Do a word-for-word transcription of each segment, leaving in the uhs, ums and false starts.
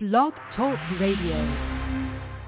Blog Talk Radio.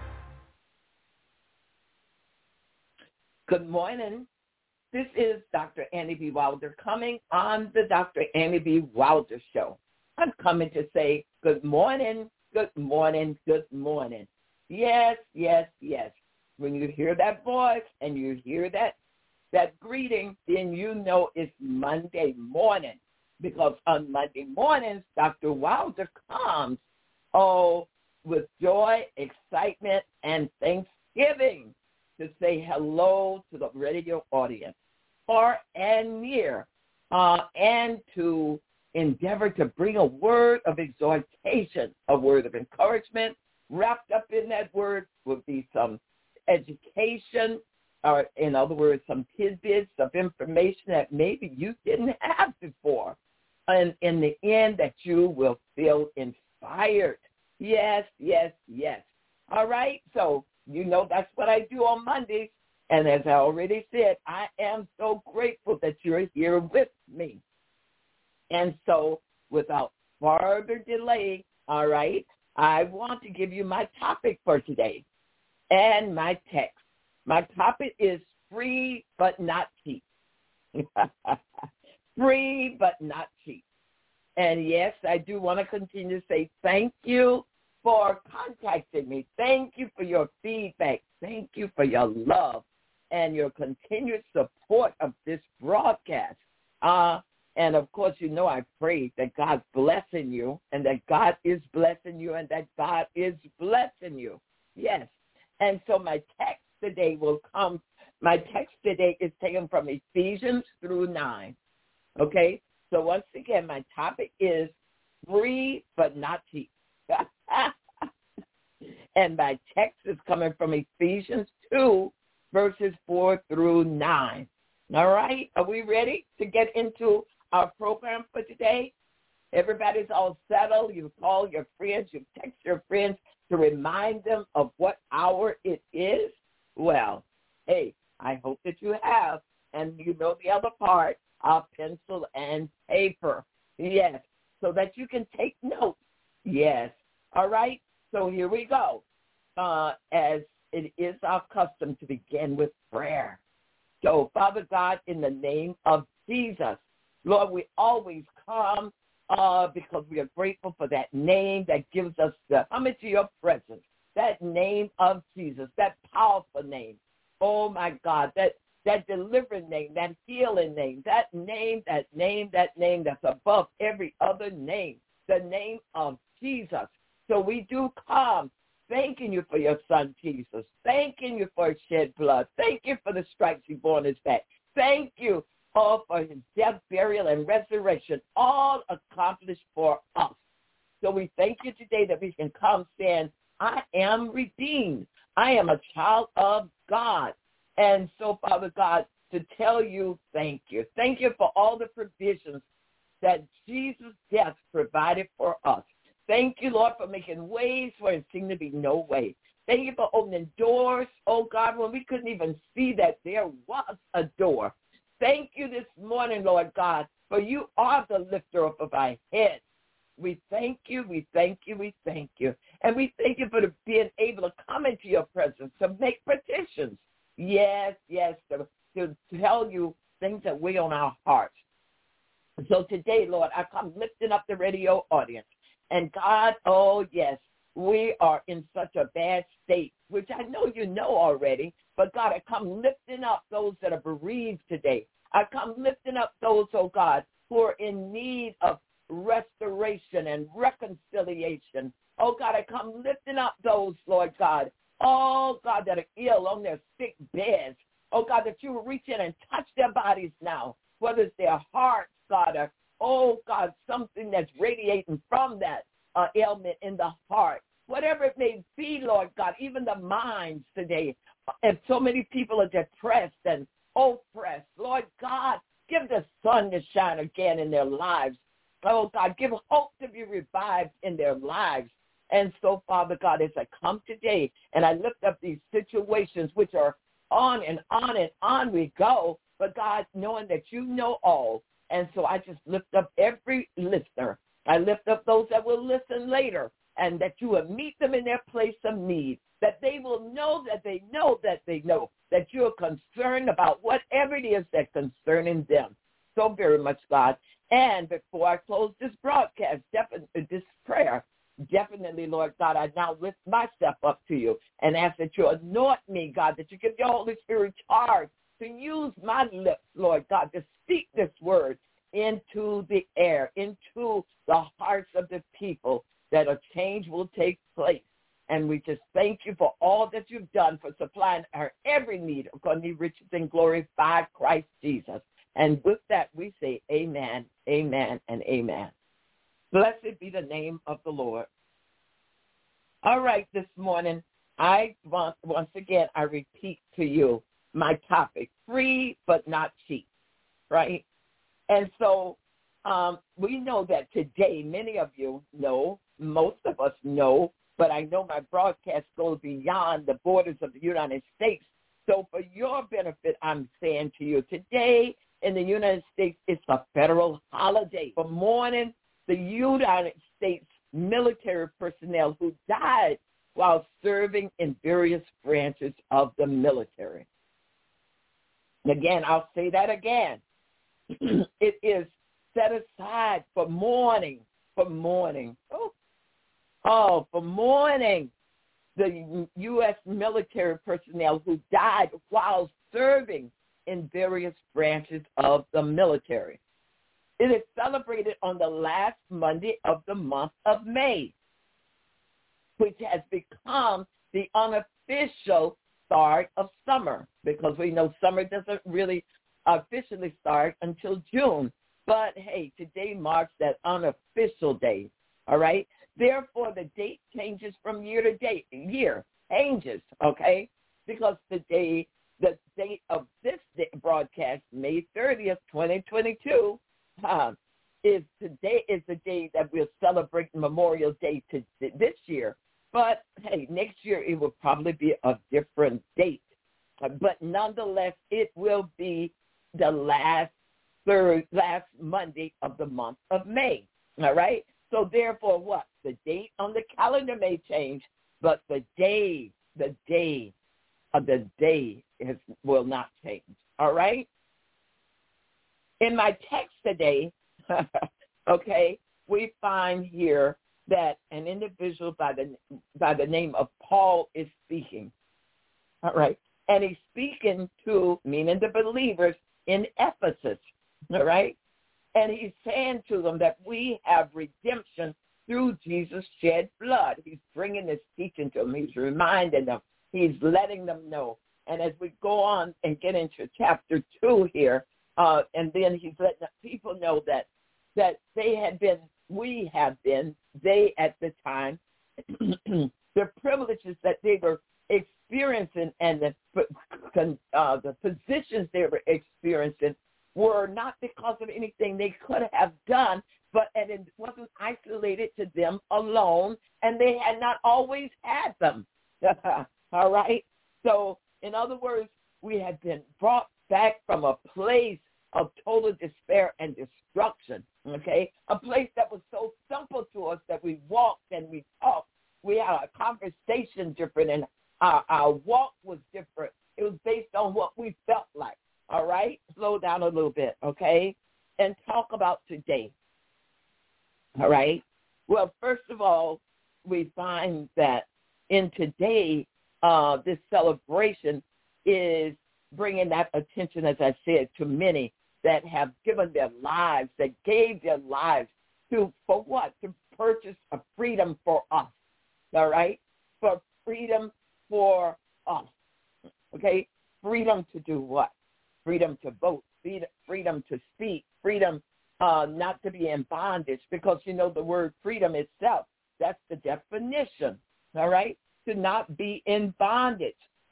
Good morning. This is Doctor Annie B. Wilder coming on the Doctor Annie B. Wilder Show. I'm coming to say good morning, good morning, good morning. Yes, yes, yes. When you hear that voice and you hear that that greeting, then you know it's Monday morning, because on Monday mornings, Doctor Wilder comes, oh, with joy, excitement, and thanksgiving to say hello to the radio audience, far and near, uh, and to endeavor to bring a word of exhortation, a word of encouragement. Wrapped up in that word would be some education, or in other words, some tidbits of information that maybe you didn't have before. And in the end, that you will feel inspired. Yes, yes, yes. All right, so you know that's what I do on Mondays. And as I already said, I am so grateful that you're here with me. And so without further delay, all right, I want to give you my topic for today and my text. My topic is free but not cheap. Free but not cheap. And yes, I do want to continue to say thank you for contacting me. Thank you for your feedback. Thank you for your love and your continued support of this broadcast. Uh, and, of course, you know I pray that God's blessing you and that God is blessing you and that God is blessing you. Yes. And so my text today will come. My text today is taken from Ephesians through nine. Okay? So once again, my topic is free but not cheap. And my text is coming from Ephesians two, verses four through nine. All right? Are we ready to get into our program for today? Everybody's all settled. You call your friends. You text your friends to remind them of what hour it is. Well, hey, I hope that you have. And you know the other part, uh, pencil and paper. Yes, so that you can take notes. Yes. All right? So here we go. Uh, as it is our custom to begin with prayer. So, Father God, in the name of Jesus, Lord, we always come uh, because we are grateful for that name that gives us the come into your presence, that name of Jesus, that powerful name. Oh, my God, that, that delivering name, that healing name, that name, that name, that name that's above every other name, the name of Jesus. So we do come thanking you for your son, Jesus. Thanking you for his shed blood. Thank you for the stripes he bore on his back. Thank you all for his death, burial, and resurrection, all accomplished for us. So we thank you today that we can come saying, I am redeemed. I am a child of God. And so, Father God, to tell you thank you. Thank you for all the provisions that Jesus' death provided for us. Thank you, Lord, for making ways where it seemed to be no way. Thank you for opening doors, oh God, when we couldn't even see that there was a door. Thank you this morning, Lord God, for you are the lifter up of our head. We thank you, we thank you, we thank you. And we thank you for the, being able to come into your presence, to make petitions. Yes, yes, to, to tell you things that weigh on our hearts. So today, Lord, I come lifting up the radio audience. And God, oh, yes, we are in such a bad state, which I know you know already. But, God, I come lifting up those that are bereaved today. I come lifting up those, oh, God, who are in need of restoration and reconciliation. Oh, God, I come lifting up those, Lord God, oh, God, that are ill on their sick beds. Oh, God, that you will reach in and touch their bodies now, whether it's their hearts, God, or oh, God, something that's radiating from that uh, ailment in the heart. Whatever it may be, Lord God, even the minds today. And so many people are depressed and oppressed. Lord God, give the sun to shine again in their lives. Oh, God, give hope to be revived in their lives. And so, Father God, as I come today and I lift up these situations which are on and on and on we go, but God, knowing that you know all. And so I just lift up every listener. I lift up those that will listen later. and that you will meet them in their place of need, that they will know that they know that they know that you're concerned about whatever it is that's concerning them so very much, God. And before I close this broadcast, definitely this prayer, definitely, Lord God, I now lift myself up to you and ask that you anoint me, God, that you give your Holy Spirit charge to use my lips, Lord God, to speak this word into the air, into the hearts of the people, that a change will take place. And we just thank you for all that you've done for supplying our every need according to riches and glory by Christ Jesus. And with that, we say amen, amen, and amen. Blessed be the name of the Lord. All right, this morning, I want, once again, I repeat to you my topic, free but not cheap, right? And so um, we know that today, many of you know, most of us know, but I know my broadcast goes beyond the borders of the United States. So for your benefit, I'm saying to you, today in the United States, it's a federal holiday for mourning the United States military personnel who died while serving in various branches of the military. And again, I'll say that again. It is set aside for mourning, for mourning. Oh, oh, for mourning the U S military personnel who died while serving in various branches of the military. It is celebrated on the last Monday of the month of May, which has become the unofficial start of summer, because we know summer doesn't really officially start until June. But, hey, today marks that unofficial day, all right? Therefore, the date changes from year to date, year changes, okay? Because today, the date of this day, broadcast, May thirtieth, twenty twenty-two, uh, is today is the day that we'll celebrate Memorial Day to this year. But, hey, next year it will probably be a different date. But nonetheless, it will be the last third, last Monday of the month of May, all right? So therefore what? The date on the calendar may change, but the day, the day of the day is, will not change, all right? In my text today, okay, we find here that an individual by the by the name of Paul is speaking, all right? And he's speaking to, meaning the believers in Ephesus, all right? And he's saying to them that we have redemption through Jesus' shed blood. He's bringing this teaching to them. He's reminding them. He's letting them know. And as we go on and get into chapter two here, uh, and then he's letting the people know that that they had been, we have been, they at the time, the privileges that they were experiencing and the, uh, the positions they were experiencing were not because of anything they could have done, but and it wasn't isolated to them alone, and they had not always had them. All right? So, in other words, we had been brought back from a place of total despair and destruction, okay? A place that was so simple to us that we walked and we talked. We had a conversation different, and our, our walk was different. It was based on what we felt like, all right? Slow down a little bit, okay? And talk about today, all right? Well, first of all, we find that in today, uh, this celebration is bringing that attention, as I said, to many that have given their lives, that gave their lives to, for what? To purchase a freedom for us, all right? For freedom for us, okay? Freedom to do what? Freedom to vote, freedom to speak, freedom uh, not to be in bondage, because, you know, the word freedom itself, that's the definition, all right? To not be in bondage,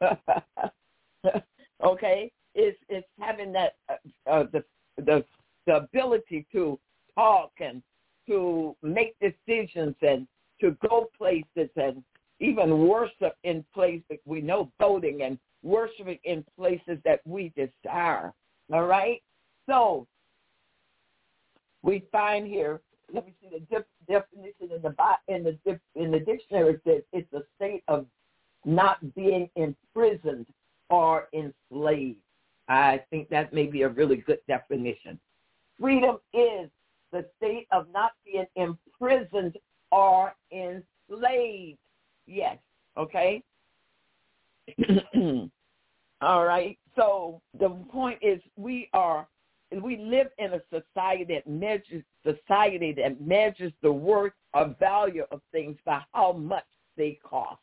okay? It's, it's having that, uh, uh, the, the, the ability to talk and to make decisions and to go places and even worship in places, we know voting and worshiping in places that we desire, all right? So we find here, let me see, the, definition in the Bi- in the dip- in the dictionary says it's a state of not being imprisoned or enslaved. I think that may be a really good definition. Freedom is the state of not being imprisoned or enslaved. Yes, okay? All right. So the point is we are we live in a society that measures society that measures the worth or value of things by how much they cost.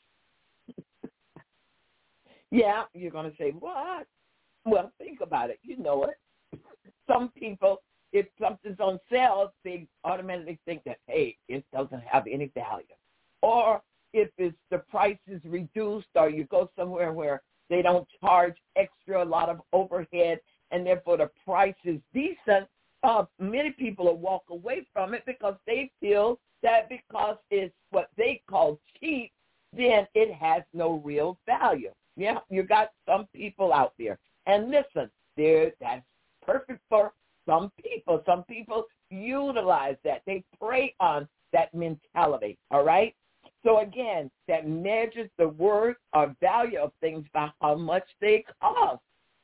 Yeah, you're going to say, what? Well, think about it. You know it. Some people, if something's on sale, they automatically think that, hey, it doesn't have any value. Or if it's the price is reduced, or you go somewhere where they don't charge extra, a lot of overhead, and therefore the price is decent, uh, many people will walk away from it because they feel that because it's what they call cheap, then it has no real value. Yeah, you got some people out there. And listen, there that's perfect for some people. Some people utilize that. They prey on that mentality, all right? So, again, that measures the worth or value of things by how much they cost,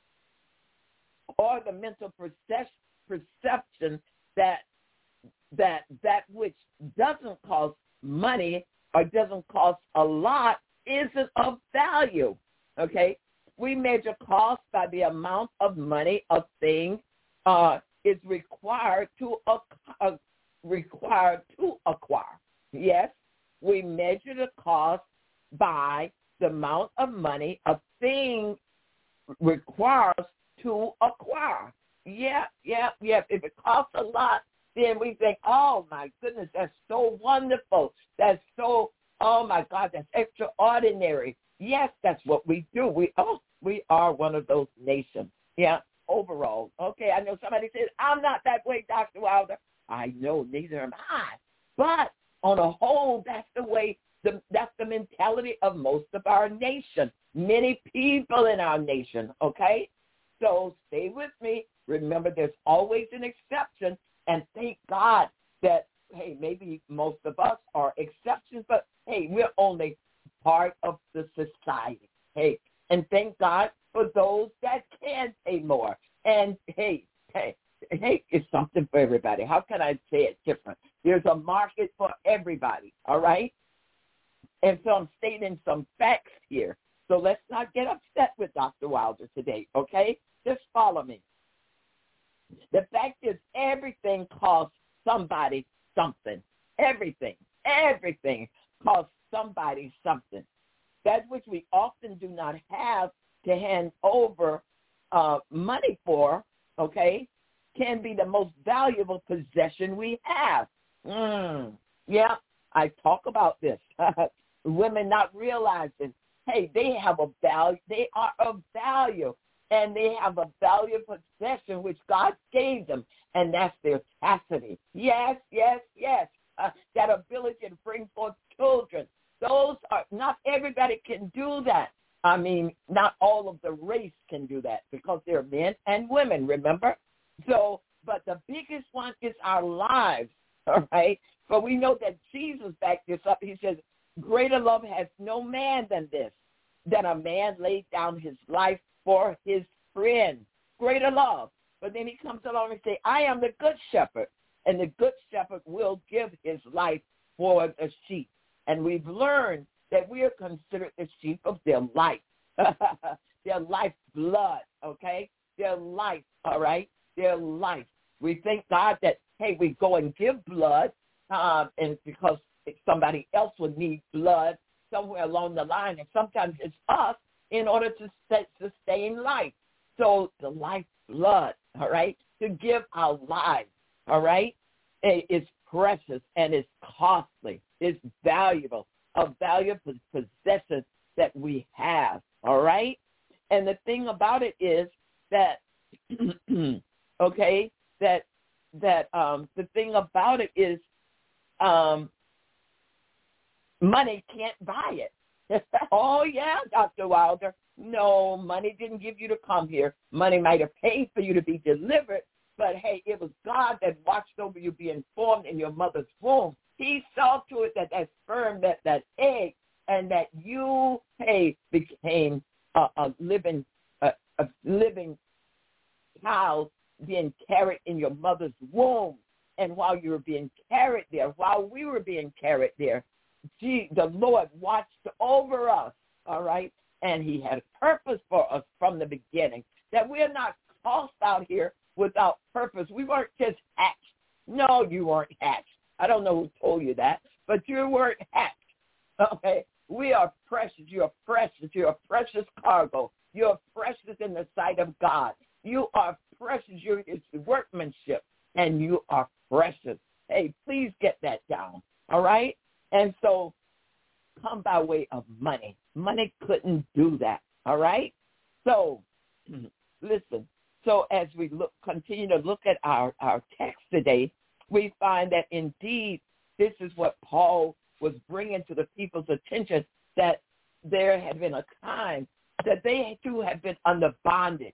or the mental perception that that that which doesn't cost money or doesn't cost a lot isn't of value, okay? We measure cost by the amount of money a thing uh, is required to uh, required to acquire. Yes, we measure the cost by the amount of money a thing requires to acquire. Yeah, yeah, yeah. If it costs a lot, then we think, oh, my goodness, that's so wonderful. That's so, oh, my God, that's extraordinary. Yes, that's what we do. We oh, we are one of those nations. Yeah, overall. Okay, I know somebody says, I'm not that way, Doctor Wilder. I know, neither am I. But on a whole, that's the way, the, that's the mentality of most of our nation, many people in our nation, okay? So stay with me. Remember, there's always an exception, and thank God that, hey, maybe most of us are exceptions, but, hey, we're only part of the society. Hey, and thank God for those that can pay more. And, hey, hey, hey, it's something for everybody. How can I say it different? There's a market for everybody, all right? And so I'm stating some facts here. So let's not get upset with Doctor Wilder today, okay? Just follow me. The fact is everything costs somebody something. Everything, everything costs somebody something. That which we often do not have to hand over uh, money for, okay, can be the most valuable possession we have. Mm, yeah, I talk about this. Women not realizing, hey, they have a value. They are of value, and they have a valuable possession which God gave them, and that's their chastity. Yes, yes, yes, uh, that ability to bring forth children. Those are, not everybody can do that. I mean, not all of the race can do that because they're men and women, remember? So, but the biggest one is our lives, all right? But we know that Jesus backed this up. He says, greater love has no man than this, that a man laid down his life for his friend. Greater love. But then he comes along and says, I am the good shepherd, and the good shepherd will give his life for the sheep. And we've learned that we are considered the sheep of their life, their life blood, okay? Their life, all right? Their life. We thank God that, hey, we go and give blood, um, and because somebody else would need blood somewhere along the line, and sometimes it's us in order to sustain life. So the life blood, all right, to give our lives, all right, it's precious and it's costly. It's valuable, a valuable possession that we have, all right? And the thing about it is that, okay, that that um, the thing about it is um, money can't buy it. Oh, yeah, Doctor Wilder. No, money didn't give you to come here. Money might have paid for you to be delivered, but, hey, it was God that watched over you being formed in your mother's womb. He saw to it that that sperm, that, that egg, and that you, hey, became a, a living a, a living child being carried in your mother's womb. And while you were being carried there, while we were being carried there, gee, the Lord watched over us, all right? And he had a purpose for us from the beginning, that we're not tossed out here without purpose. We weren't just hatched. No, you weren't hatched. I don't know who told you that, but you weren't hatched, okay? We are precious. You're precious. You're a precious cargo. You're precious in the sight of God. You are precious. You're His workmanship, and you are precious. Hey, please get that down, all right? And so come by way of money. Money couldn't do that, all right? So listen, so as we look, continue to look at our, our text today, we find that indeed this is what Paul was bringing to the people's attention, that there had been a time that they too had been under bondage.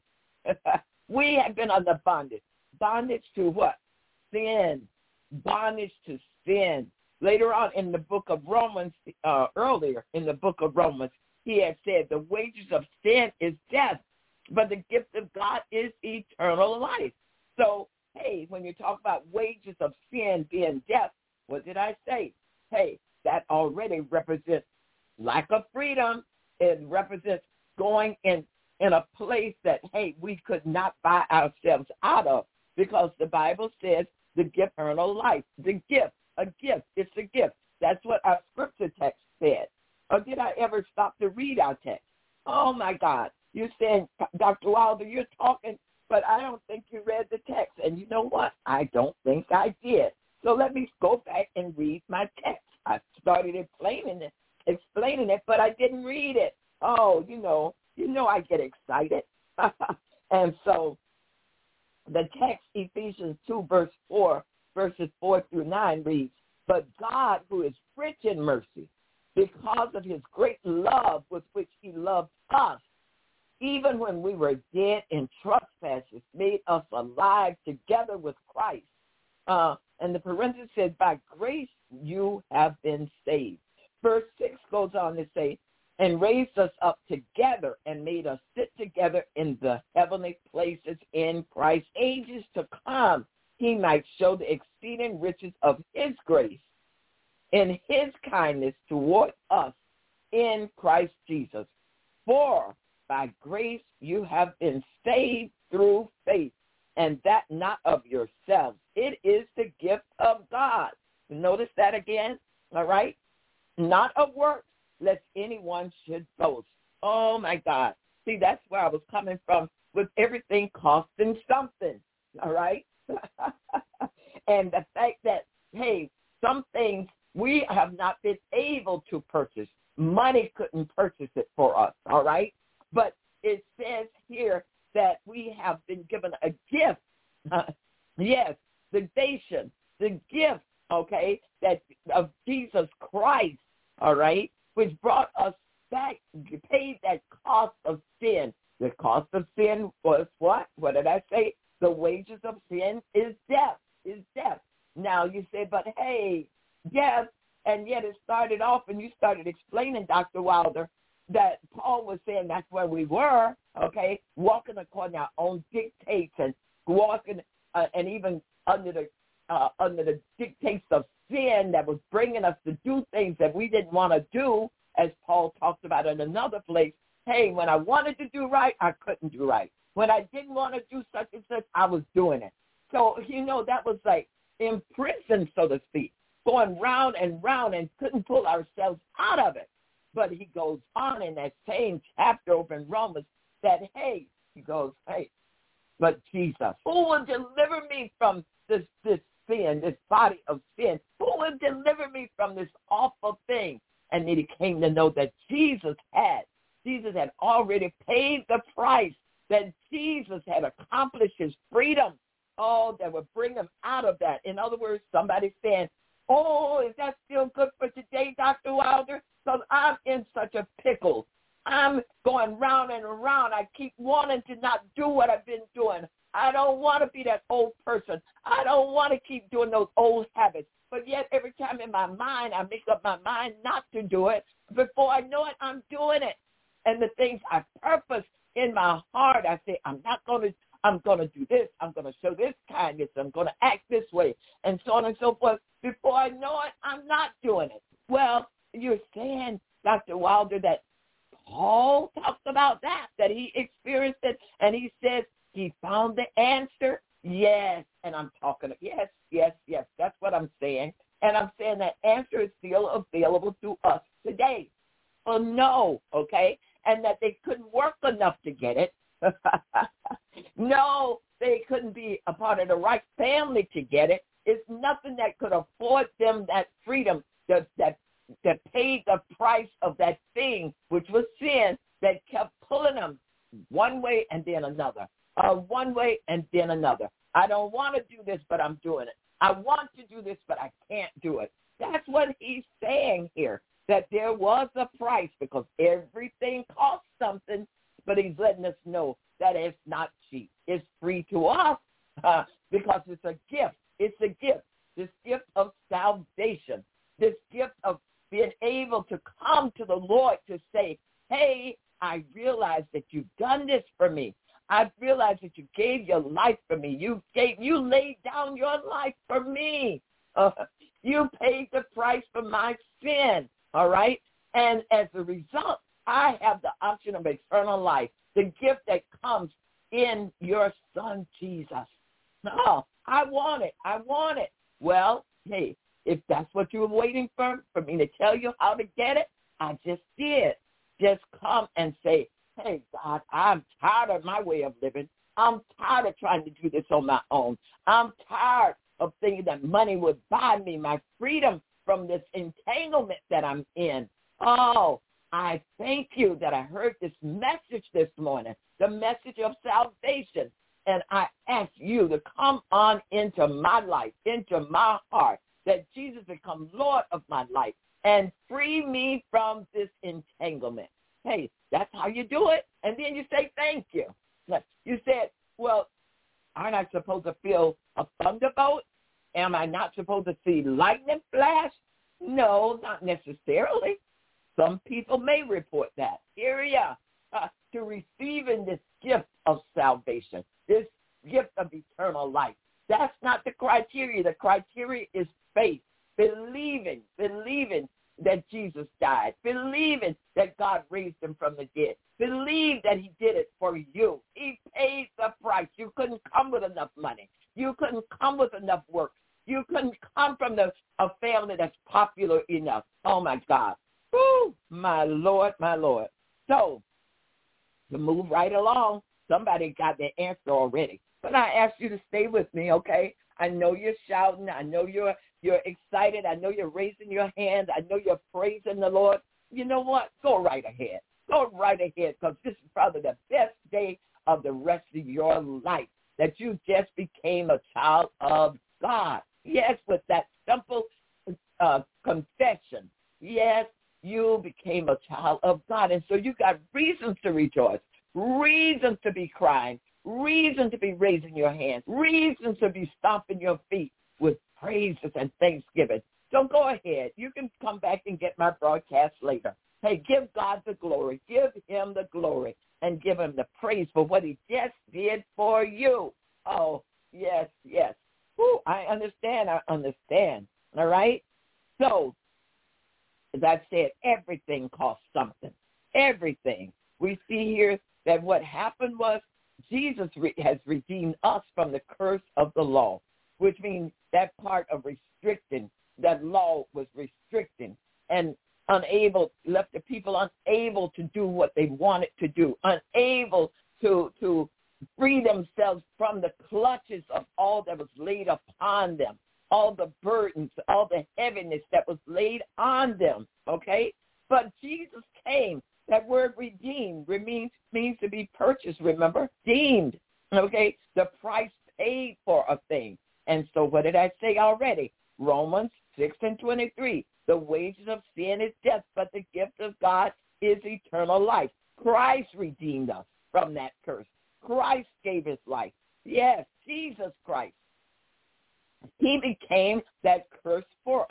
We had been under bondage. Bondage to what? Sin. Bondage to sin. Later on in the book of Romans, uh, earlier in the book of Romans, he had said the wages of sin is death, but the gift of God is eternal life. So, hey, when you talk about wages of sin being death, what did I say? Hey, that already represents lack of freedom. It represents going in, in a place that, hey, we could not buy ourselves out of, because the Bible says the gift of eternal life, the gift, a gift, it's a gift. That's what our scripture text said. Or did I ever stop to read our text? Oh, my God. You're saying, Doctor Wilder, you're talking, but I don't think you read the text. And you know what? I don't think I did. So let me go back and read my text. I started explaining it, explaining it, but I didn't read it. Oh, you know, you know I get excited. And so the text, Ephesians two, verse four, verses four through nine reads, but God, who is rich in mercy, because of his great love with which he loved us, even when we were dead in trespasses, made us alive together with Christ. Uh, and the parenthesis says, by grace you have been saved. Verse six goes on to say, and raised us up together and made us sit together in the heavenly places in Christ, ages to come. He might show the exceeding riches of his grace in his kindness toward us in Christ Jesus. For by grace you have been saved through faith, and that not of yourselves. It is the gift of God. Notice that again, all right? Not of works, lest anyone should boast. Oh, my God. See, that's where I was coming from, with everything costing something, all right? And the fact that, hey, some things we have not been able to purchase. Money couldn't purchase it for us, all right? But it says here that we have been given a gift. Uh, yes, the nation, the gift, okay, that of Jesus Christ, all right, which brought us back, paid that cost of sin. The cost of sin was what? What did I say? The wages of sin is death, is death. Now you say, but hey, yes, and yet it started off, and you started explaining, Doctor Wilder, that Paul was saying that's where we were, okay, walking according to our own dictates and walking uh, and even under the uh, under the dictates of sin that was bringing us to do things that we didn't want to do, as Paul talked about in another place. Hey, when I wanted to do right, I couldn't do right. When I didn't want to do such and such, I was doing it. So, you know, that was like in prison, so to speak, going round and round and couldn't pull ourselves out of it. But he goes on in that same chapter over in Romans that, hey, he goes, hey, but Jesus, who will deliver me from this, this sin, this body of sin? Who will deliver me from this awful thing? And then he came to know that Jesus had, Jesus had already paid the price, that Jesus had accomplished his freedom. Oh, that would bring him out of that. In other words, somebody saying, oh, is that still good for today, Doctor Wilder? Because I'm in such a pickle. I'm going round and around. I keep wanting to not do what I've been doing. I don't want to be that old person. I don't want to keep doing those old habits. But yet every time in my mind, I make up my mind not to do it. Before I know it, I'm doing it. And the things I purpose in my heart, I say, I'm not going to, I'm going to do this. I'm going to show this kindness. I'm going to act this way, and so on and so forth. Before I know it, I'm not doing it. Well, you're saying, Doctor Wilder, that Paul talks about that, that he experienced it, and he says he found the answer. Yes, and I'm talking, yes, yes, yes, that's what I'm saying. And I'm saying that answer is still available to us today. Well, no, okay, and that they couldn't work enough to get it. No, they couldn't be a part of the right family to get it. It's nothing that could afford them that freedom, that that that paid the price of that thing, which was sin, that kept pulling them one way and then another, uh, one way and then another. I don't want to do this, but I'm doing it. I want to do this, but I can't do it. That's what he's saying here, that there was a price, because everything costs something, but he's letting us know that it's not cheap. It's free to us uh, because it's a gift. It's a gift, this gift of salvation, this gift of being able to come to the Lord to say, hey, I realize that you've done this for me. I realize that you gave your life for me. You gave, you laid down your life for me. Uh, you paid the price for my sin, all right? And as a result, I have the option of eternal life, the gift that comes in your son, Jesus. No, I want it. I want it. Well, hey, if that's what you were waiting for, for me to tell you how to get it, I just did. Just come and say, hey, God, I'm tired of my way of living. I'm tired of trying to do this on my own. I'm tired of thinking that money would buy me my freedom from this entanglement that I'm in. Oh, I thank you that I heard this message this morning, the message of salvation. And I ask you to come on into my life, into my heart, that Jesus become Lord of my life and free me from this entanglement. Hey, that's how you do it. And then you say thank you. You said, well, aren't I supposed to feel a thunderbolt? Am I not supposed to see lightning flash? No, not necessarily. Some people may report that. Here you are, uh, to receiving this gift of salvation, this gift of eternal life. That's not the criteria. The criteria is faith, believing, believing that Jesus died, believing that God raised him from the dead, believe that he did it for you. He paid the price. You couldn't come with enough money. You couldn't come with enough work. You couldn't come from the, a family that's popular enough. Oh, my God. Woo, my Lord, my Lord. So, to move right along, somebody got their answer already. But I ask you to stay with me, okay? I know you're shouting. I know you're you're excited. I know you're raising your hand. I know you're praising the Lord. You know what? Go right ahead. Go right ahead, because this is probably the best day of the rest of your life, that you just became a child of God. Yes, with that simple uh, confession. Yes, you became a child of God. And so you got reasons to rejoice, reasons to be crying, reason to be raising your hands, reasons to be stomping your feet with praises and thanksgiving. So go ahead. You can come back and get my broadcast later. Hey, give God the glory. Give him the glory and give him the praise for what he just did for you. Oh, yes, yes. Whew, I understand. I understand. All right? So, as I said, everything costs something. Everything. We see here that what happened was Jesus re- has redeemed us from the curse of the law, which means that part of restricting, that law was restricting and unable, left the people unable to do what they wanted to do, unable to to free themselves from the clutches of all that was laid upon them, all the burdens, all the heaviness that was laid on them, okay? But Jesus came. That word redeemed means, means to be purchased, remember? Deemed, okay? The price paid for a thing. And so what did I say already? Romans six and twenty-three. The wages of sin is death, but the gift of God is eternal life. Christ redeemed us from that curse. Christ gave his life. Yes, Jesus Christ. He became that curse for us.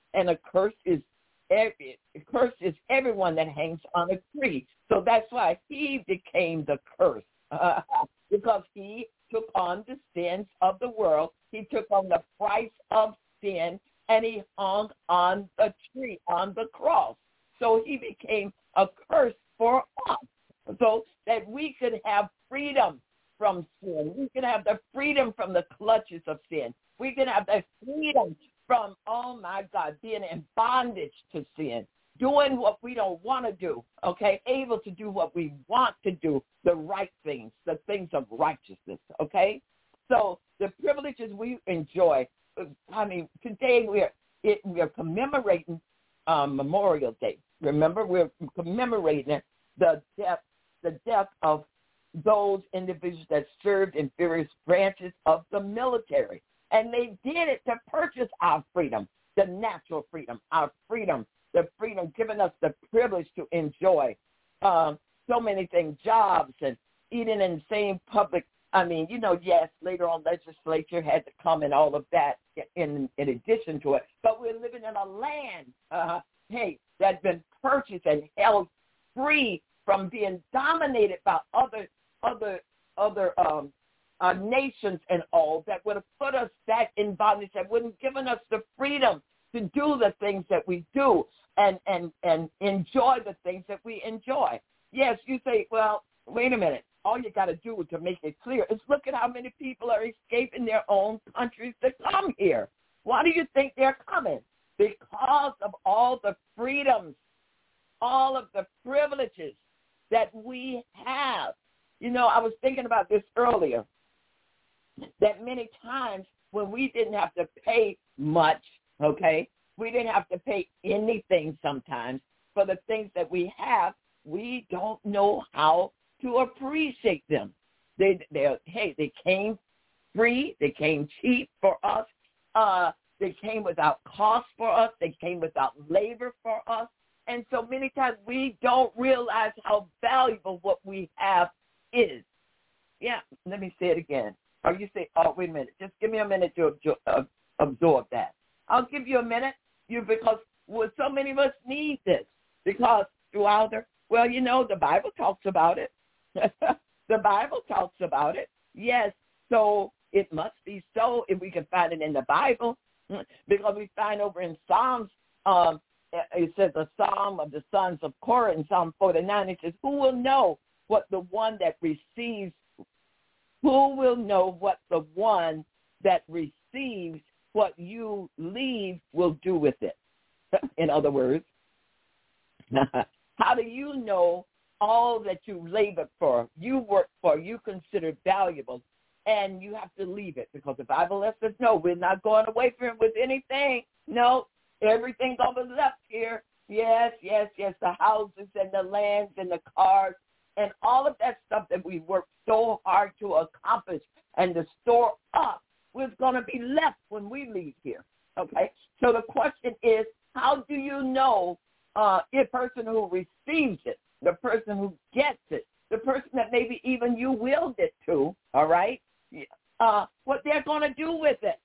and a curse is every, a curse is everyone that hangs on a tree. So that's why he became the curse, uh, because he took on the sins of the world. He took on the price of sin, and he hung on the tree, on the cross. So he became a curse for us, so that we could have freedom from sin. We could have the freedom from the clutches of sin. We could have the freedom from, oh, my God, being in bondage to sin, doing what we don't want to do, okay, able to do what we want to do, the right things, the things of righteousness, okay? So the privileges we enjoy, I mean, today we're, it, we're commemorating um, Memorial Day. Remember, we're commemorating the death, the death of those individuals that served in various branches of the military. And they did it to purchase our freedom, the natural freedom, our freedom, the freedom, giving us the privilege to enjoy um, so many things, jobs and eating in the same public. I mean, you know, yes, later on legislature had to come and all of that in, in addition to it. But we're living in a land, uh, hey, that's been purchased and held free from being dominated by other other other um, uh, nations and all that would have put us that in bondage, that wouldn't given us the freedom to do the things that we do and, and, and enjoy the things that we enjoy. Yes, you say, well, wait a minute. All you got to do to make it clear is look at how many people are escaping their own countries to come here. Why do you think they're coming? Because of all the freedoms, all of the privileges that we have. You know, I was thinking about this earlier, that many times when we didn't have to pay much, okay, we didn't have to pay anything sometimes for the things that we have, we don't know how to appreciate them. They, they, hey, they came free. They came cheap for us. Uh, they came without cost for us. They came without labor for us. And so many times we don't realize how valuable what we have is. Yeah, let me say it again. Or you say, oh, wait a minute. Just give me a minute to absorb, uh, absorb that. I'll give you a minute you because well, so many of us need this. Because throughout the, well, you know, the Bible talks about it. The Bible talks about it. Yes, so it must be so if we can find it in the Bible. Because we find over in Psalms, um, it says the Psalm of the sons of Korah in Psalm forty-nine. It says, who will know what the one that receives, who will know what the one that receives what you leave will do with it? In other words, how do you know all that you labored for, you worked for, you considered valuable, and you have to leave it? Because the Bible lets us know we're not going away from it with anything. No, everything gonna be left here. Yes, yes, yes, the houses and the lands and the cars and all of that stuff that we worked so hard to accomplish and to store up was going to be left when we leave here, okay? So the question is, how do you know uh, the person who receives it, the person who gets it, the person that maybe even you willed it to, all right, uh, what they're going to do with it?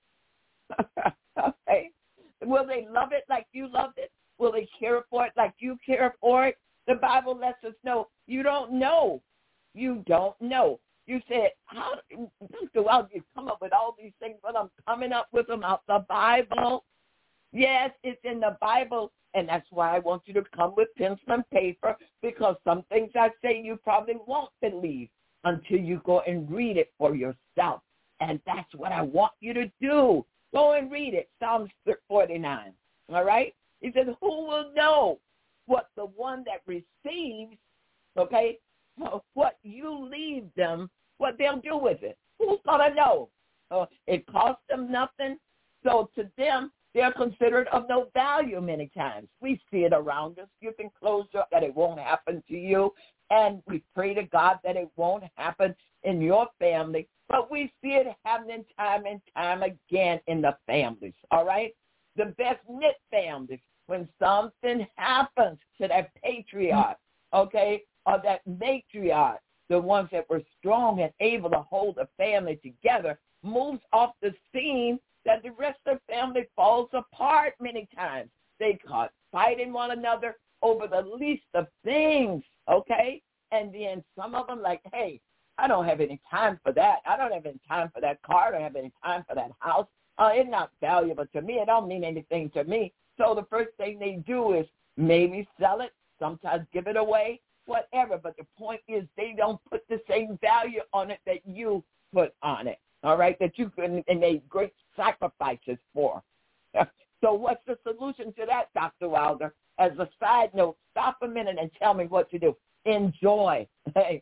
Okay? Will they love it like you loved it? Will they care for it like you care for it? The Bible lets us know you don't know. You don't know. You said, how well, you come up with all these things, but I'm coming up with them out the Bible. Yes, it's in the Bible, and that's why I want you to come with pencil and paper, because some things I say you probably won't believe until you go and read it for yourself. And that's what I want you to do. Go and read it, Psalms forty-nine, all right? He says, who will know what the one that receives, okay, what you leave them, what they'll do with it? Who's going to know? Uh, it costs them nothing. So to them, they're considered of no value many times. We see it around us. You can close up that it won't happen to you, and we pray to God that it won't happen in your family. But we see it happening time and time again in the families, all right? The best knit families, when something happens to that patriarch, okay, or that matriarch, the ones that were strong and able to hold the family together, moves off the scene, that the rest of the family falls apart many times. they caught fighting one another over the least of things, okay? And then some of them like, hey, I don't have any time for that. I don't have any time for that car. I don't have any time for that house. Uh, it's not valuable to me. It don't mean anything to me. So the first thing they do is maybe sell it, sometimes give it away, whatever. But the point is they don't put the same value on it that you put on it, all right, that you could and made great sacrifices for. So what's the solution to that, Doctor Wilder? As a side note, stop a minute and tell me what to do. Enjoy. Hey,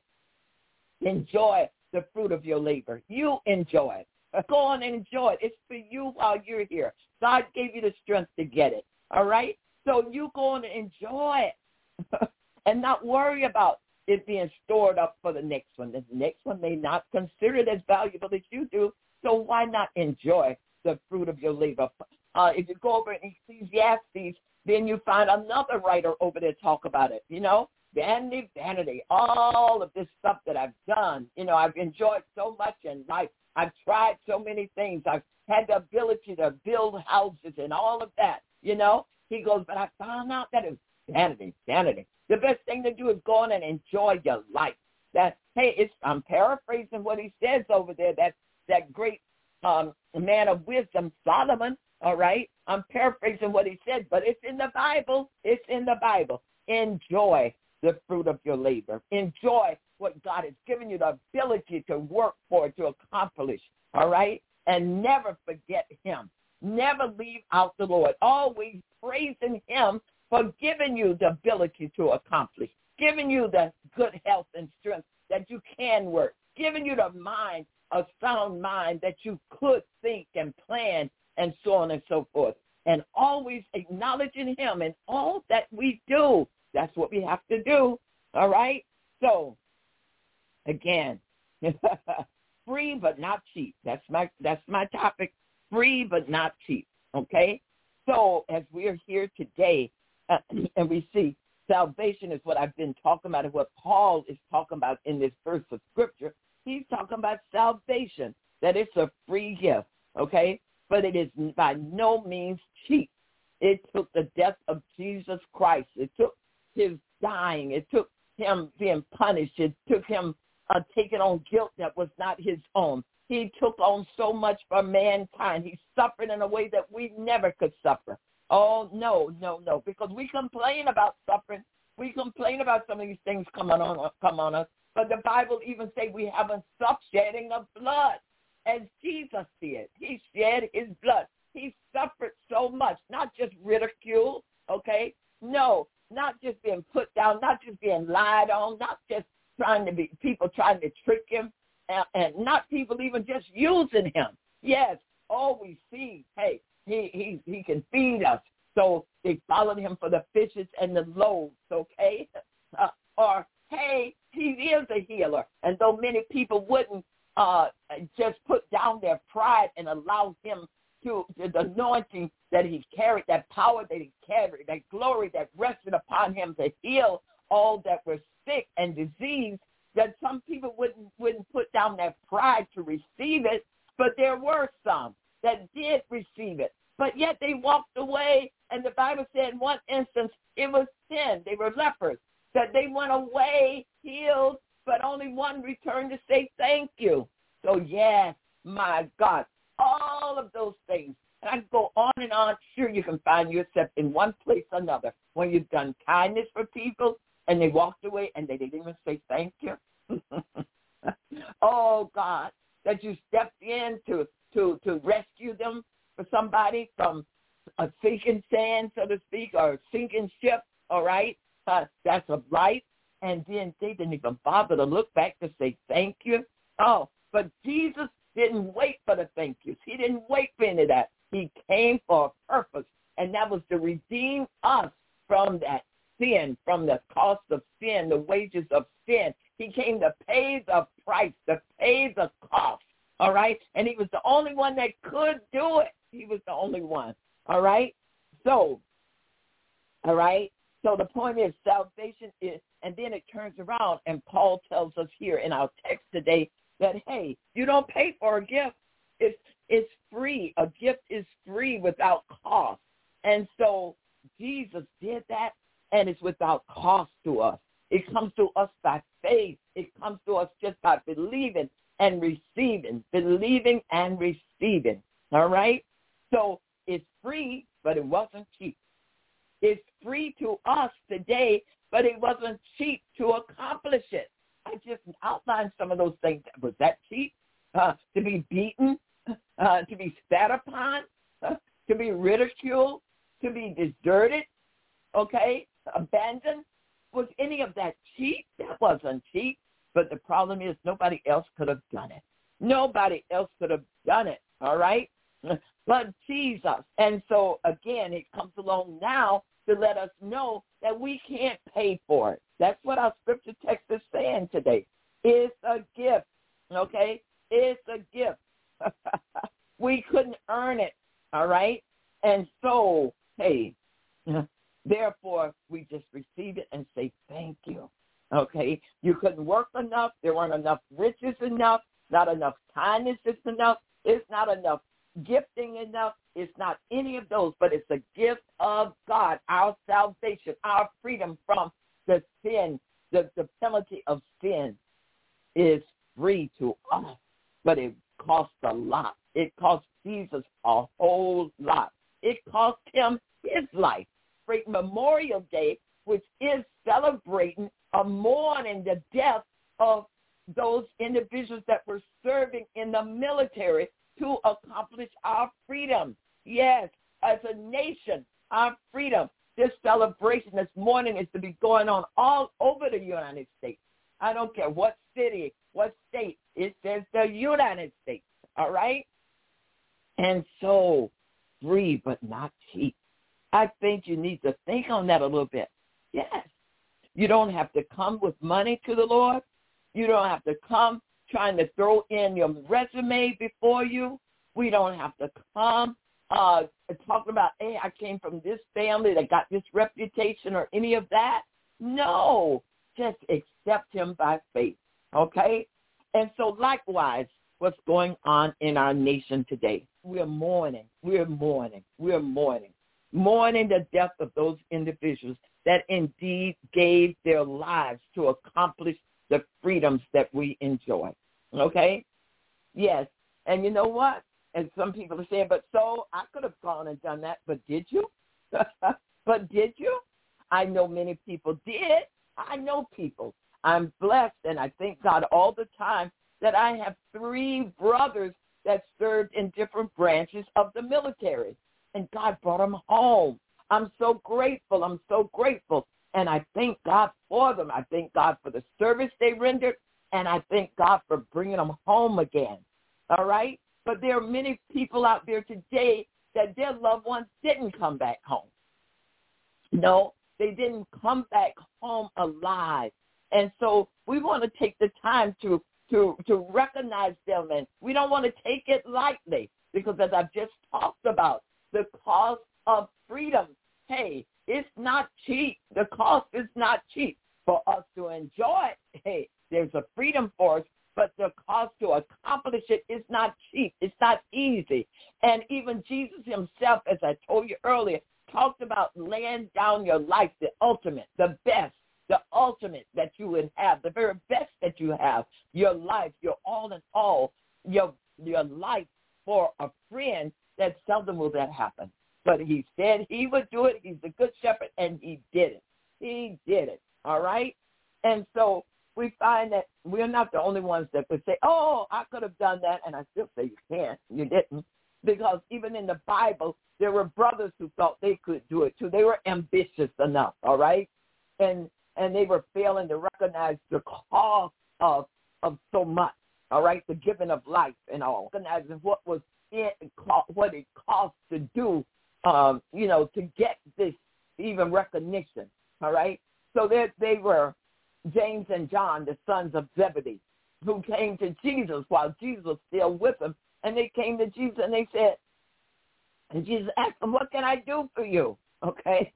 enjoy the fruit of your labor. You enjoy it. Go on and enjoy it. It's for you while you're here. God gave you the strength to get it, all right? So you go on and enjoy it and not worry about it being stored up for the next one. The next one may not consider it as valuable as you do, so why not enjoy the fruit of your labor? Uh, if you go over in Ecclesiastes, then you find another writer over there talk about it, you know? Vanity, vanity, all of this stuff that I've done. You know, I've enjoyed so much in life. I've tried so many things. I've had the ability to build houses and all of that, you know? He goes, but I found out that it's vanity, vanity. The best thing to do is go on and enjoy your life. That, hey, it's, I'm paraphrasing what he says over there, that, that great um, man of wisdom, Solomon, all right? I'm paraphrasing what he said, but it's in the Bible. It's in the Bible. Enjoy the fruit of your labor. Enjoy what God has given you the ability to work for, to accomplish, all right? And never forget him. Never leave out the Lord. Always praising him for giving you the ability to accomplish, giving you the good health and strength that you can work, giving you the mind, a sound mind that you could think and plan and so on and so forth. And always acknowledging him in all that we do. That's what we have to do, all right? So, again, free but not cheap. That's my that's my topic, free but not cheap, okay? So, as we're here today, uh, and we see salvation is what I've been talking about and what Paul is talking about in this verse of Scripture. He's talking about salvation, that it's a free gift, okay? But it is by no means cheap. It took the death of Jesus Christ. It took his dying. It took him being punished. It took him uh, taking on guilt that was not his own. He took on so much for mankind. He suffered in a way that we never could suffer. Oh, no, no, no, because we complain about suffering. We complain about some of these things coming on, come on us. But the Bible even say we haven't suffered shedding of blood as Jesus did. He shed his blood. He suffered so much, not just ridicule, okay? No, not just being put down, not just being lied on, not just trying to be, people trying to trick him, and, and not people even just using him. Yes, all we see, hey, he, he, he can feed us. So they followed him for the fishes and the loaves, okay? Uh, or, hey, he is a healer. And though many people wouldn't uh, just put down their pride and allow him to, to the anointing that he carried, that power that he carried, that glory that rested upon him to heal all that were sick and diseased, that some people wouldn't wouldn't put down their pride to receive it, but there were some that did receive it. But yet they walked away, and the Bible said in one instance it was sin. They were lepers, that they went away healed, but only one returned to say thank you. So, yes, my God, all of those things. And I can go on and on. Sure, you can find yourself in one place or another when you've done kindness for people, and they walked away, and they didn't even say thank you. Oh, God, that you stepped in to, to, to rescue them for somebody from a sinking sand, so to speak, or a sinking ship, all right? Uh, that's a right. And then they didn't even bother to look back to say thank you. Oh, but Jesus didn't wait for the thank yous. He didn't wait for any of that. He came for a purpose, and that was to redeem us from that sin, from the cost of sin, the wages of sin. He came to pay the price, to pay the cost, all right? And he was the only one that could do it. He was the only one, all right? So, all right? So the point is salvation is, and then it turns around, and Paul tells us here in our text today that, hey, you don't pay for a gift. It's, it's free. A gift is free without cost. And so Jesus did that, and it's without cost to us. It comes to us by faith. It comes to us just by believing and receiving, believing and receiving, all right? So it's free, but it wasn't cheap. It's free to us today, but it wasn't cheap to accomplish it. I just outlined some of those things. Was that cheap? Uh, to be beaten, uh, to be spat upon, uh, to be ridiculed, to be deserted, okay, abandoned? Was any of that cheap? That wasn't cheap. But the problem is nobody else could have done it. Nobody else could have done it, all right? But Jesus. And so, again, it comes along now to let us know that we can't pay for it. That's what our scripture text is saying today. It's a gift, okay? It's a gift. We couldn't earn it, all right? And so, hey, therefore, we just receive it and say thank you, okay? You couldn't work enough. There weren't enough riches enough, not enough kindness is enough. It's not enough gifting enough. It's not any of those, but it's a gift of God, our salvation, our freedom from the sin, the, the penalty of sin is free to us, but it costs a lot. It cost Jesus a whole lot. It cost him his life. Great Memorial Day, which is celebrating a mourning the death of those individuals that were serving in the military to accomplish our freedom. Yes, as a nation, our freedom. This celebration this morning is to be going on all over the United States. I don't care what city, what state. It says the United States, all right? And so, free but not cheap. I think you need to think on that a little bit. Yes. You don't have to come with money to the Lord. You don't have to come trying to throw in your resume before you. We don't have to come uh, talking about, hey, I came from this family that got this reputation or any of that. No, just accept him by faith, okay? And so likewise, what's going on in our nation today? We're mourning. We're mourning. We're mourning. Mourning the death of those individuals that indeed gave their lives to accomplish the freedoms that we enjoy. Okay? Yes. And you know what? And some people are saying, but so I could have gone and done that, but did you? But did you? I know many people did. I know people. I'm blessed, and I thank God all the time that I have three brothers that served in different branches of the military, and God brought them home. I'm so grateful. I'm so grateful, and I thank God for them. I thank God for the service they rendered, and I thank God for bringing them home again, all right? But there are many people out there today that their loved ones didn't come back home. No, they didn't come back home alive. And so we want to take the time to, to, to recognize them, and we don't want to take it lightly because, as I've just talked about, the cost of freedom, hey, it's not cheap. The cost is not cheap for us to enjoy it. Hey, there's a freedom for us, but the cost to accomplish it is not cheap. It's not easy. And even Jesus himself, as I told you earlier, talked about laying down your life, the ultimate, the best, the ultimate that you would have, the very best that you have, your life, your all in all, your your life for a friend. That seldom will that happen. But he said he would do it. He's a good shepherd, and he did it. He did it, all right? And so we find that we're not the only ones that could say, oh, I could have done that, and I still say you can't. You didn't. Because even in the Bible, there were brothers who thought they could do it, too. They were ambitious enough, all right? And and they were failing to recognize the cost of, of so much, all right, the giving of life and all, recognizing what was it, what it cost to do, um, you know, to get this even recognition, all right? So they, they were James and John, the sons of Zebedee, who came to Jesus while Jesus was still with them. And they came to Jesus and they said, and Jesus asked them, what can I do for you? Okay.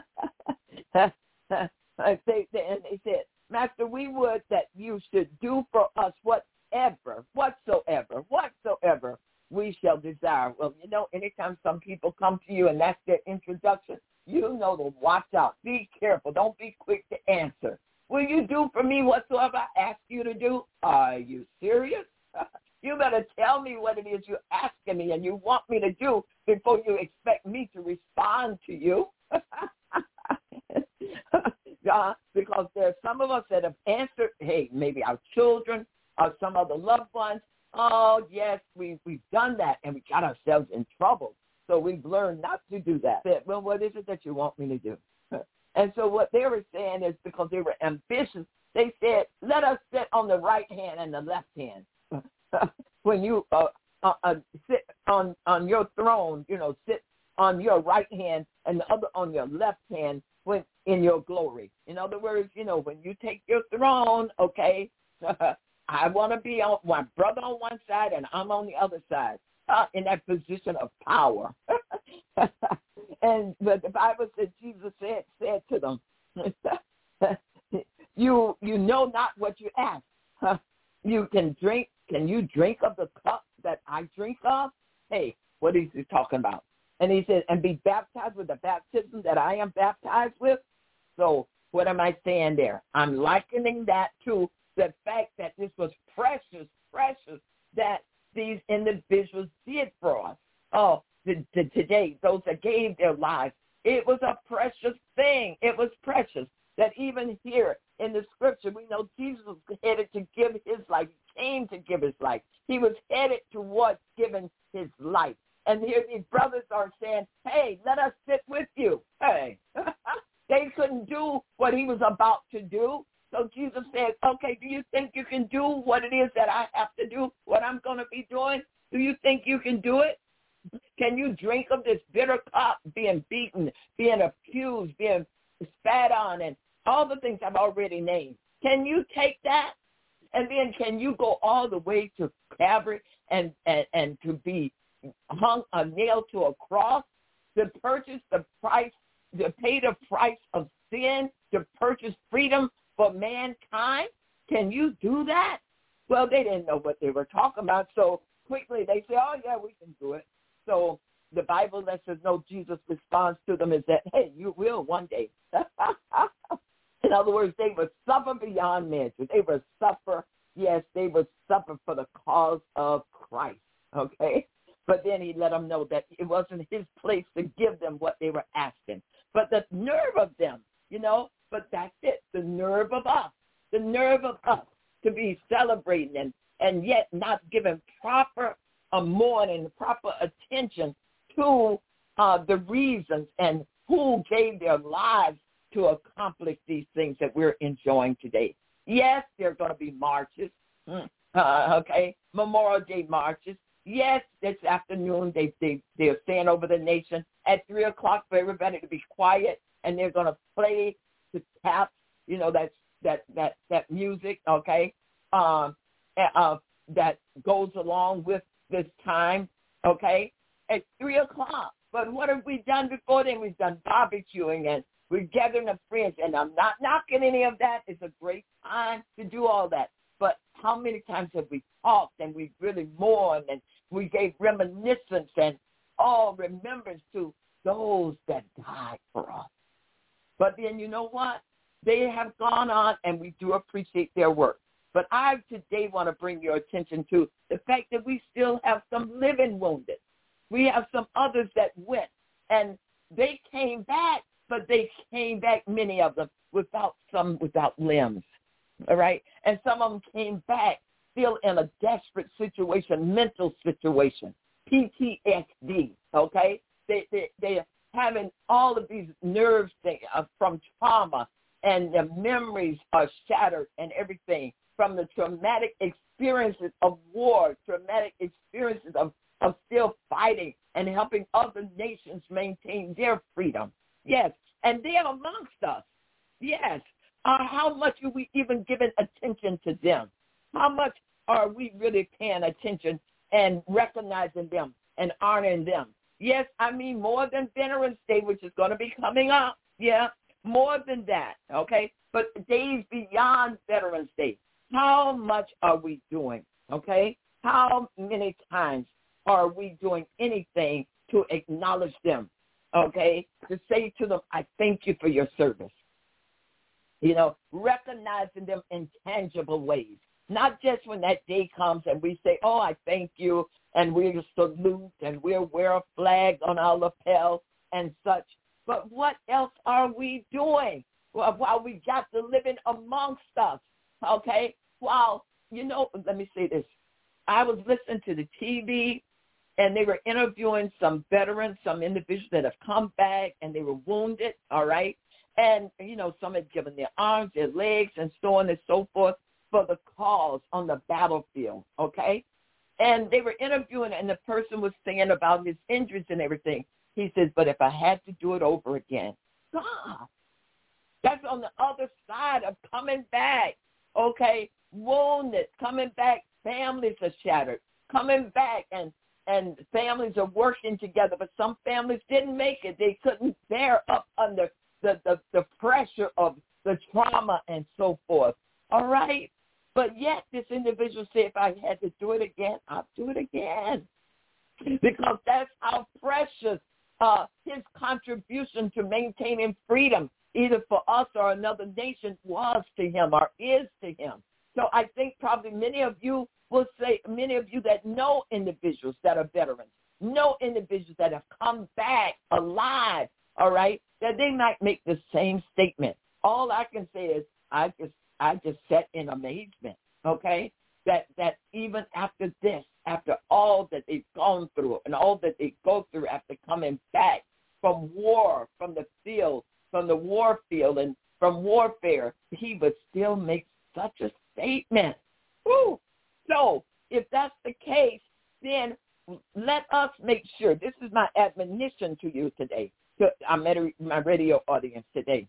they, they, and they said, Master, we would that you should do for us whatever, whatsoever, whatsoever we shall desire. Well, you know, anytime some people come to you and that's their introduction, you know to watch out. Be careful. Don't be quick to answer. Will you do for me whatsoever I ask you to do? Are you serious? You better tell me what it is you're asking me and you want me to do before you expect me to respond to you. uh, because there are some of us that have answered, hey, maybe our children or some other loved ones. Oh, yes, we, we've done that, and we got ourselves in trouble. So we've learned not to do that. But, well, what is it that you want me to do? And so what they were saying is because they were ambitious, they said, let us sit on the right hand and the left hand. When you uh, uh, uh, sit on, on your throne, you know, sit on your right hand and the other on your left hand when in your glory. In other words, you know, when you take your throne, okay, I want to be on my brother on one side and I'm on the other side uh, in that position of power. And but the Bible said, Jesus said said to them, you you know not what you ask. You can drink. Can you drink of the cup that I drink of? Hey, what is he talking about? And he said, and be baptized with the baptism that I am baptized with. So what am I saying there? I'm likening that to the fact that this was precious, precious that these individuals did for us. Oh, the, the, today, those that gave their lives, it was a precious thing. It was precious that even here in the scripture, we know Jesus was headed to give his life. He came to give his life. He was headed towards giving his life. And here these brothers are saying, hey, let us sit with you. Hey, they couldn't do what he was about to do. So Jesus said, okay, do you think you can do what it is that I have to do, what I'm going to be doing? Do you think you can do it? Can you drink of this bitter cup, being beaten, being accused, being spat on, and all the things I've already named? Can you take that? And then can you go all the way to Calvary and, and, and to be hung a nail to a cross to purchase the price, to pay the price of sin, to purchase freedom for mankind? Can you do that? Well, they didn't know what they were talking about, so quickly they say, oh, yeah, we can do it. So the Bible lets us know Jesus' response to them is that, hey, you will one day. In other words, they would suffer beyond measure. They would suffer, yes, they would suffer for the cause of Christ, okay? But then he let them know that it wasn't his place to give them what they were asking. But the nerve of them, you know, but that's it, the nerve of us, the nerve of us to be celebrating and, and yet not giving proper uh, mourning, proper attention to uh, the reasons and who gave their lives to accomplish these things that we're enjoying today. Yes, there are going to be marches, uh, okay, Memorial Day marches. Yes, this afternoon they, they, they're saying over the nation at three o'clock for everybody to be quiet, and they're going to play the tap, you know, that's, that, that, that music, okay, um, uh, that goes along with this time, okay, at three o'clock. But what have we done before then? We've done barbecuing and we're gathering of friends, and I'm not knocking any of that. It's a great time to do all that. But how many times have we talked and we really mourned and we gave reminiscence and all remembrance to those that died for us? But then you know what? They have gone on, and we do appreciate their work. But I today want to bring your attention to the fact that we still have some living wounded. We have some others that went, and they came back, but they came back, many of them, without some without limbs, all right? And some of them came back still in a desperate situation, mental situation, P T S D, okay? They, they, they're having all of these nerves things, uh, from trauma, and their memories are shattered and everything from the traumatic experiences of war, traumatic experiences of, of still fighting and helping other nations maintain their freedom. Yes, and they're amongst us. Yes. Uh, how much are we even giving attention to them? How much are we really paying attention and recognizing them and honoring them? Yes, I mean more than Veterans Day, which is going to be coming up. Yeah, more than that, okay? But days beyond Veterans Day, how much are we doing, okay? How many times are we doing anything to acknowledge them okay, to say to them, I thank you for your service. You know, recognizing them in tangible ways, not just when that day comes and we say, oh, I thank you, and we salute and we'll wear a flag on our lapel and such. But what else are we doing while we got the living amongst us, okay? While, you know, let me say this. I was listening to the T V, and they were interviewing some veterans, some individuals that have come back, and they were wounded, all right? And, you know, some had given their arms, their legs, and so on and so forth for the cause on the battlefield, okay? And they were interviewing, and the person was saying about his injuries and everything. He says, but if I had to do it over again, God, that's on the other side of coming back, okay? Wounded, coming back, families are shattered, coming back, and, and families are working together, but some families didn't make it. They couldn't bear up under the, the, the pressure of the trauma and so forth, all right? But yet this individual said, if I had to do it again, I'll do it again, because that's how precious uh, his contribution to maintaining freedom, either for us or another nation, was to him or is to him. So I think probably many of you will say, many of you that know individuals that are veterans, know individuals that have come back alive, all right, that they might make the same statement. All I can say is I just I just sat in amazement, okay, that, that even after this, after all that they've gone through and all that they go through after coming back from war, from the field, from the war field and from warfare, he would still make such a statement. Woo! So if that's the case, then let us make sure, this is my admonition to you today, to my radio audience today,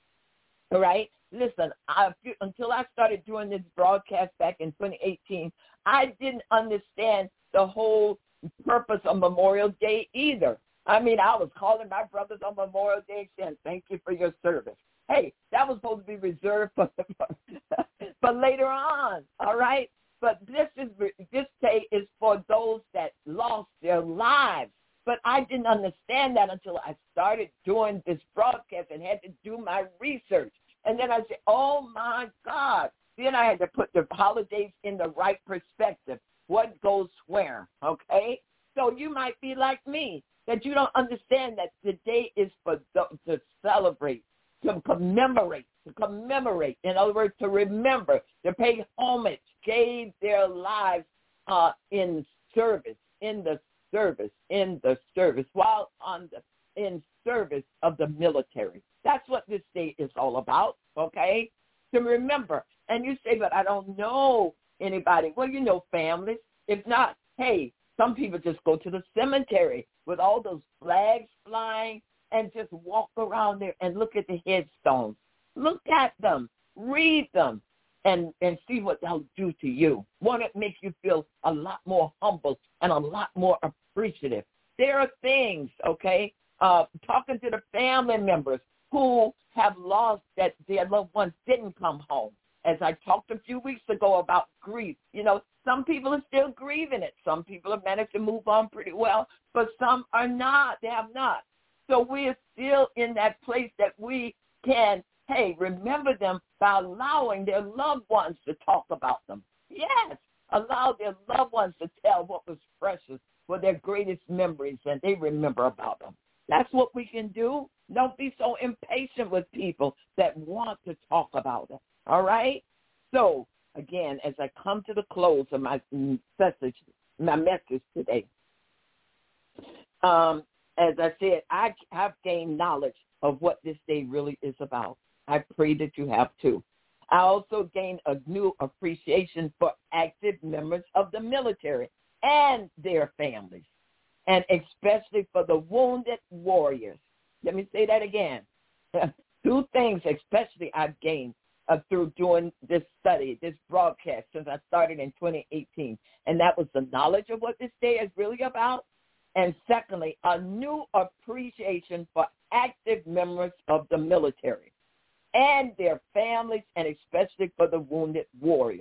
all right? Listen, I, until I started doing this broadcast back in twenty eighteen, I didn't understand the whole purpose of Memorial Day either. I mean, I was calling my brothers on Memorial Day saying, thank you for your service. Hey, that was supposed to be reserved for, for, for later on, all right? But this is this day is for those that lost their lives. But I didn't understand that until I started doing this broadcast and had to do my research. And then I said, oh, my God. Then I had to put the holidays in the right perspective. What goes where, okay? So you might be like me, that you don't understand that the day is for the, to celebrate, to commemorate, to commemorate. In other words, to remember, to pay homage, gave their lives uh, in service, in the service, in the service, while on the in service of the military. That's what this day is all about, okay? To remember. And you say, but I don't know anybody. Well, you know families. If not, hey, some people just go to the cemetery with all those flags flying and just walk around there and look at the headstones. Look at them. Read them. And, and see what they'll do to you. Won't it make you feel a lot more humble and a lot more appreciative? There are things, okay, uh, talking to the family members who have lost that their loved ones didn't come home. As I talked a few weeks ago about grief, you know, some people are still grieving it. Some people have managed to move on pretty well, but some are not. They have not. So we are still in that place that we can, hey, remember them by allowing their loved ones to talk about them. Yes, allow their loved ones to tell what was precious for their greatest memories, and they remember about them. That's what we can do. Don't be so impatient with people that want to talk about it, all right? So, again, as I come to the close of my message, my message today, um, as I said, I have gained knowledge of what this day really is about. I pray that you have too. I also gained a new appreciation for active members of the military and their families, and especially for the wounded warriors. Let me say that again. Two things especially I've gained uh, through doing this study, this broadcast, since I started in twenty eighteen, and that was the knowledge of what this day is really about, and secondly, a new appreciation for active members of the military and their families, and especially for the wounded warriors.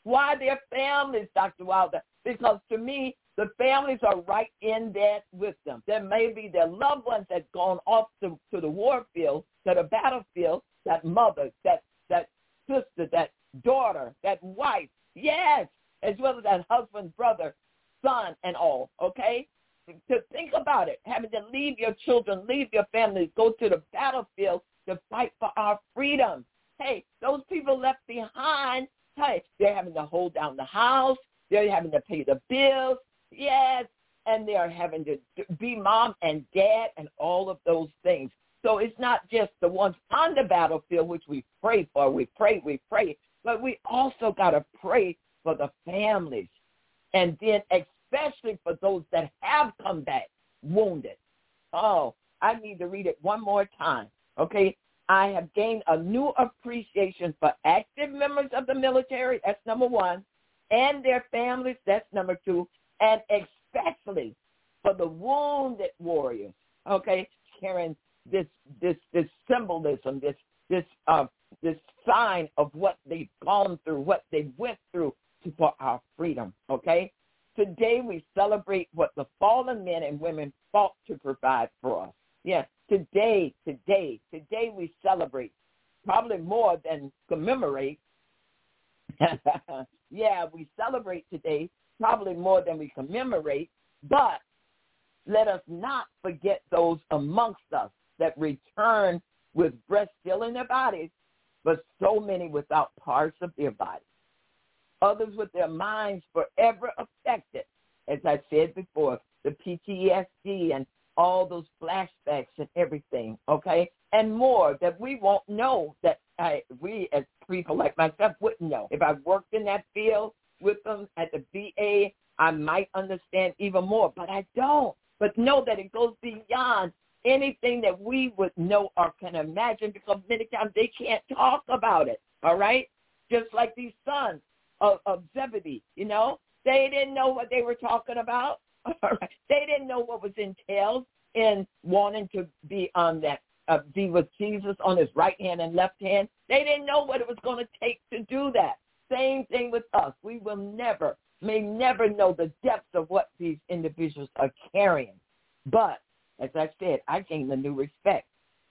Why their families, Doctor Wilder? Because to me, the families are right in that with them. There may be their loved ones that gone off to, to the war field, to the battlefield, that mother, that, that sister, that daughter, that wife, yes, as well as that husband, brother, son, and all, okay? To think about it, having to leave your children, leave your families, go to the battlefield to fight for our freedom. Hey, those people left behind, hey, they're having to hold down the house, they're having to pay the bills, yes, and they're having to be mom and dad and all of those things. So it's not just the ones on the battlefield, which we pray for. We pray, we pray. But we also got to pray for the families. And then especially for those that have come back wounded. Oh, I need to read it one more time. Okay? I have gained a new appreciation for active members of the military. That's number one. And their families. That's number two. And especially for the wounded warriors. Okay? Carrying this this this symbolism, this this uh this sign of what they've gone through, what they went through to, for our freedom, okay? Today we celebrate what the fallen men and women fought to provide for us. Yes, today, today, today we celebrate, probably more than commemorate. Yeah, we celebrate today, probably more than we commemorate, but let us not forget those amongst us that return with breath still in their bodies, but so many without parts of their bodies. Others with their minds forever affected, as I said before, the P T S D and all those flashbacks and everything, okay? And more that we won't know, that I, we as people like myself wouldn't know. If I worked in that field with them at the V A, I might understand even more, but I don't. But know that it goes beyond anything that we would know or can imagine, because many times they can't talk about it, all right? Just like these sons of, of Zebedee, you know? They didn't know what they were talking about, all right? They didn't know what was entailed in wanting to be on that, uh, be with Jesus on his right hand and left hand. They didn't know what it was going to take to do that. Same thing with us. We will never, may never know the depths of what these individuals are carrying. But as I said, I gained a new respect.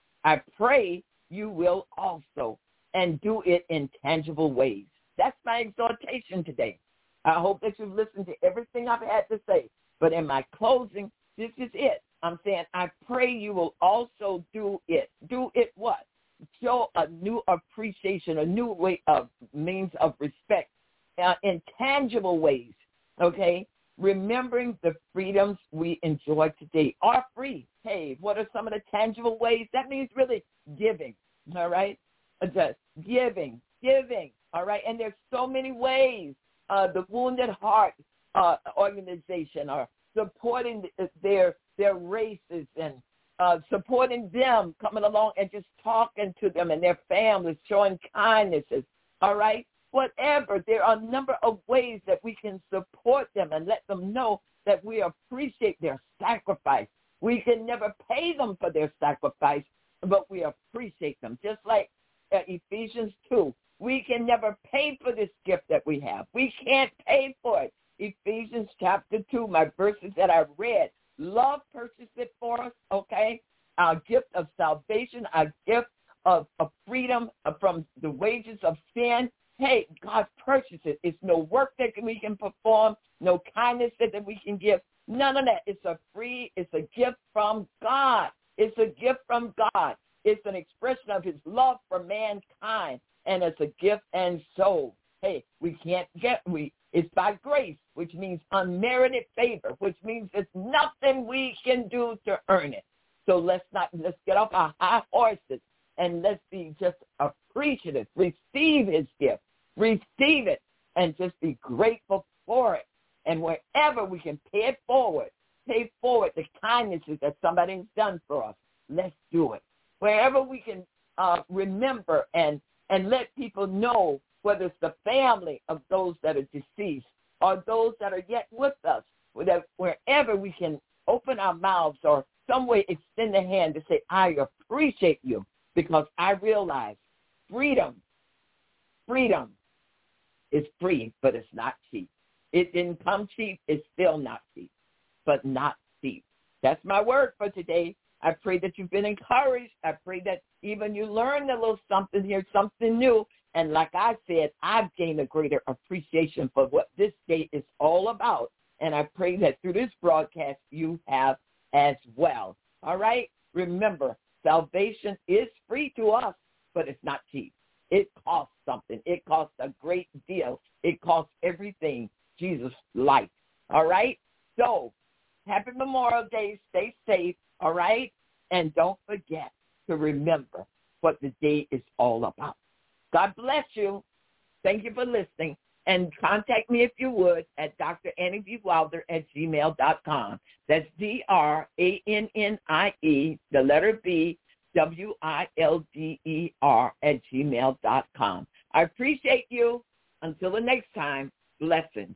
I pray you will also, and do it in tangible ways. That's my exhortation today. I hope that you've listened to everything I've had to say. But in my closing, this is it. I'm saying I pray you will also do it. Do it what? Show a new appreciation, a new way of means of respect uh, in tangible ways, okay? Remembering the freedoms we enjoy today are free. Hey, what are some of the tangible ways? That means really giving, all right? Just giving, giving, all right? And there's so many ways. Uh, the Wounded Heart uh, organization are supporting their their races and uh, supporting them, coming along and just talking to them and their families, showing kindnesses, all right? Whatever, there are a number of ways that we can support them and let them know that we appreciate their sacrifice. We can never pay them for their sacrifice, but we appreciate them. Just like uh, Ephesians two, we can never pay for this gift that we have. We can't pay for it. Ephesians chapter two, my verses that I read, love purchased it for us, okay? Our gift of salvation, our gift of, of freedom from the wages of sin. Hey, God purchased it. It's no work that we can perform, no kindness that, that we can give. None of that. It's a free, it's a gift from God. It's a gift from God. It's an expression of his love for mankind, and it's a gift and soul. Hey, we can't get, we. It's by grace, which means unmerited favor, which means there's nothing we can do to earn it. So let's not, let's get off our high horses and let's be just appreciative. Receive his gift. Receive it and just be grateful for it. And wherever we can pay it forward, pay forward the kindnesses that somebody has done for us, let's do it. Wherever we can uh, remember and, and let people know, whether it's the family of those that are deceased or those that are yet with us, wherever we can open our mouths or some way extend a hand to say, I appreciate you because I realize freedom, freedom It's free, but it's not cheap. It didn't come cheap. It's still not cheap, but not cheap. That's my word for today. I pray that you've been encouraged. I pray that even you learned a little something here, something new. And like I said, I've gained a greater appreciation for what this day is all about. And I pray that through this broadcast you have as well. All right? Remember, salvation is free to us, but it's not cheap. It costs something. It costs a great deal. It costs everything, Jesus' life. All right? So, happy Memorial Day. Stay safe. All right? And don't forget to remember what the day is all about. God bless you. Thank you for listening. And contact me if you would at D R Annie B. Wilder at gmail dot com. That's D R A N N I E, the letter B, W I L D E R at gmail dot com. I appreciate you. Until the next time, blessings.